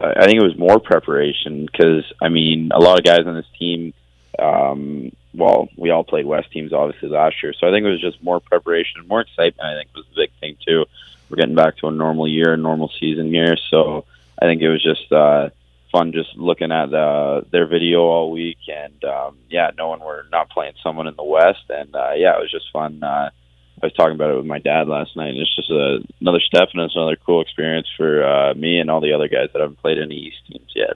I think it was more preparation because, I mean, a lot of guys on this team, well, we all played West teams obviously last year, so I think it was just more preparation and more excitement. I think was the big thing too. We're getting back to a normal year, a normal season here, so I think it was just fun just looking at their video all week and knowing we're not playing someone in the West, and it was just fun. I was talking about it with my dad last night, and it's just another step and it's another cool experience for me and all the other guys that haven't played any East teams yet.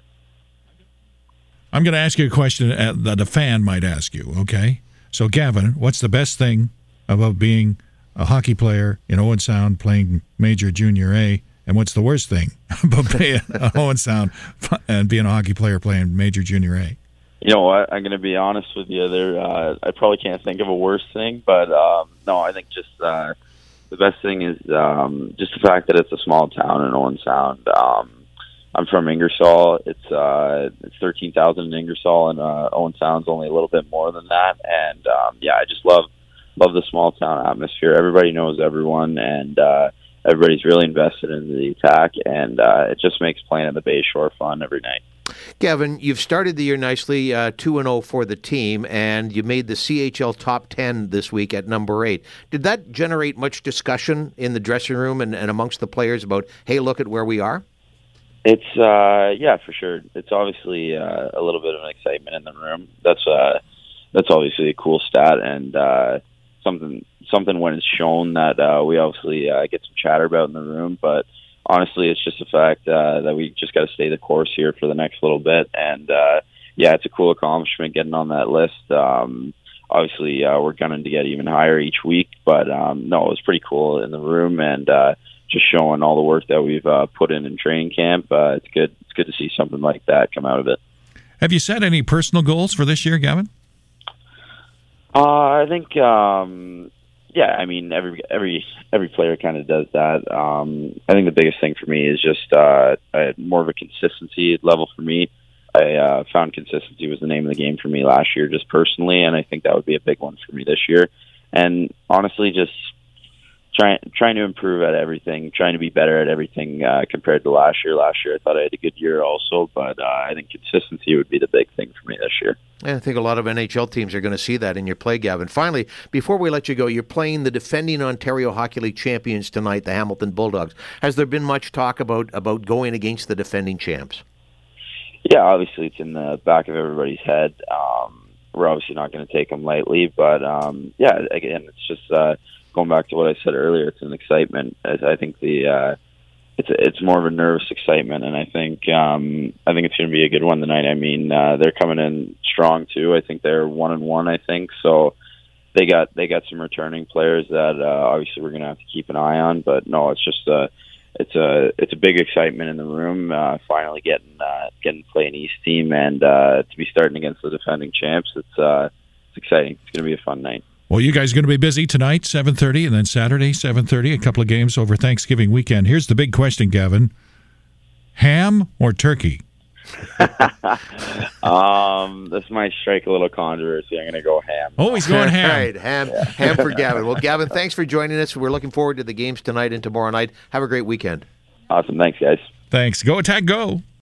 I'm going to ask you a question that a fan might ask you, okay? So, Gavin, what's the best thing about being a hockey player in Owen Sound playing Major Junior A, and what's the worst thing about being Owen Sound and being a hockey player playing Major Junior A? You know what? I'm going to be honest with you. I probably can't think of a worse thing, but no, I think just the best thing is just the fact that it's a small town in Owen Sound. I'm from Ingersoll. It's 13,000 in Ingersoll, and Owen Sound's only a little bit more than that. And I just love the small town atmosphere. Everybody knows everyone, and everybody's really invested in the attack, and it just makes playing at the Bay Shore fun every night. Gavin, you've started the year nicely, 2-0 for the team, and you made the CHL top 10 this week at number 8. Did that generate much discussion in the dressing room and amongst the players about, hey, look at where we are? It's for sure. It's obviously a little bit of an excitement in the room. That's obviously a cool stat, and something when it's shown that we obviously get some chatter about in the room. But honestly, it's just the fact that we just got to stay the course here for the next little bit, and it's a cool accomplishment getting on that list. Obviously, we're gunning to get even higher each week, but no, it was pretty cool in the room, and just showing all the work that we've put in training camp. It's good. It's good to see something like that come out of it. Have you set any personal goals for this year, Gavin? I think, I mean, every player kind of does that. I think the biggest thing for me is just more of a consistency level for me. I found consistency was the name of the game for me last year, just personally, and I think that would be a big one for me this year. And honestly, just trying to improve at everything, trying to be better at everything compared to last year. Last year, I thought I had a good year also, but I think consistency would be the big thing for me this year. I think a lot of NHL teams are going to see that in your play, Gavin. Finally, before we let you go, you're playing the defending Ontario Hockey League champions tonight, the Hamilton Bulldogs. Has there been much talk about going against the defending champs? Yeah, obviously it's in the back of everybody's head. We're obviously not going to take them lightly, but again, it's just going back to what I said earlier. It's an excitement. I think it's more of a nervous excitement, and I think it's going to be a good one tonight. I mean, they're coming in strong too. I think they're 1-1. I think so. They got some returning players that obviously we're going to have to keep an eye on. But no, it's just it's a big excitement in the room. Finally getting to play an East team and to be starting against the defending champs. It's exciting. It's going to be a fun night. Well, you guys are going to be busy tonight, 7:30, and then Saturday, 7:30, a couple of games over Thanksgiving weekend. Here's the big question, Gavin. Ham or turkey? This might strike a little controversy. I'm going to go ham. Oh, he's going ham. All right, ham for Gavin. Well, Gavin, thanks for joining us. We're looking forward to the games tonight and tomorrow night. Have a great weekend. Awesome. Thanks, guys. Thanks. Go Attack, go.